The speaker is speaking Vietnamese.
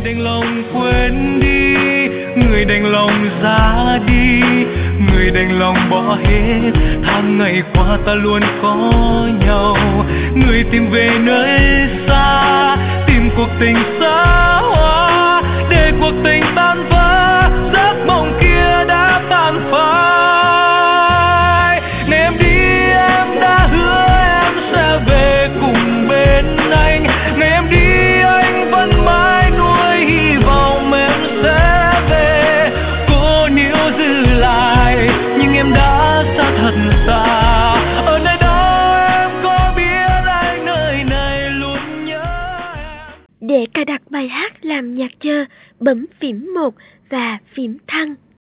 đành lòng quên đi, người đành lòng ra đi, người đành lòng bỏ hết. Tháng ngày qua ta luôn có nhau, người tìm về nơi xa, tìm cuộc tình xa hoa, để cuộc tình tan vỡ, giấc mộng kia đã tan phai. Nếu em đi em đã hứa em sẽ về cùng bên anh, ngày em đi anh vẫn mãi nuối hy vọng em sẽ về. Cố níu giữ lại nhưng em đã xa thật xa, ở nơi đó em có biết anh nơi này luôn nhớ em. Để cài đặt bài hát làm nhạc chờ, bấm phím 1 và phím thăng.